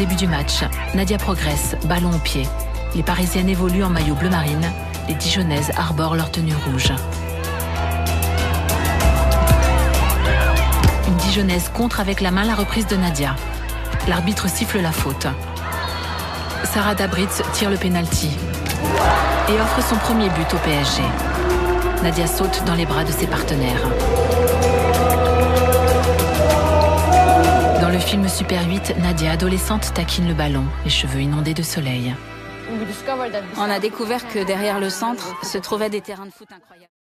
début du match, Nadia progresse, ballon au pied. Les Parisiennes évoluent en maillot bleu marine. Les Dijonnaises arborent leur tenue rouge. Une Dijonnaise contre avec la main la reprise de Nadia. L'arbitre siffle la faute. Sarah Dabritz tire le pénalty et offre son premier but au PSG. Nadia saute dans les bras de ses partenaires. Dans le film Super 8, Nadia, adolescente, taquine le ballon, les cheveux inondés de soleil. On a découvert que derrière le centre se trouvaient des terrains de foot incroyables.